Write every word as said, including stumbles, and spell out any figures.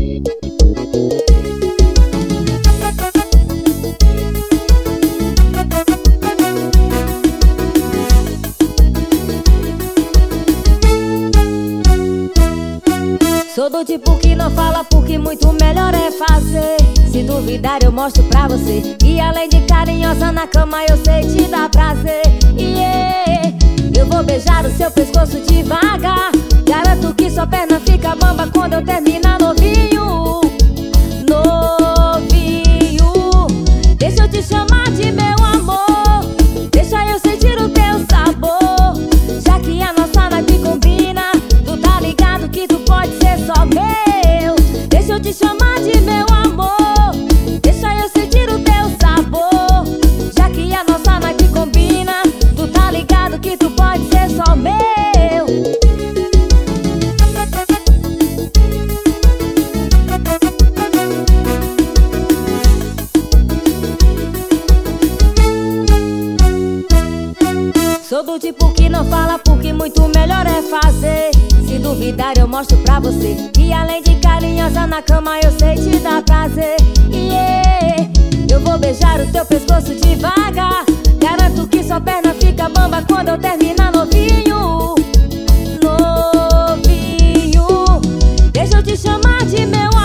Sou do tipo que não fala porque muito melhor é fazer. Se duvidar eu mostro pra você que além de carinhosa na cama eu sei te dar prazer. Yeah. Eu vou beijar o seu pescoço devagar. Garanto que sua perna fica bamba quando eu terminar novinho. Novinho. Deixa eu te chamar de meu amor. Deixa eu sentir o teu sabor. Já que a nossa nave combina, tu tá ligado que tu pode ser só meu. Deixa eu te chamar de meu amor. Deixa eu sentir o teu sabor. Já que a nossa nave combina, tu tá ligado que tu pode ser só meu. Sou do tipo que não fala porque muito melhor é fazer. Se duvidar eu mostro pra você que além de carinhosa na cama eu sei te dar prazer. Yeah. Eu vou beijar o teu pescoço devagar. Garanto que sua perna fica bamba quando eu terminar novinho. Novinho. Deixa eu te chamar de meu amor.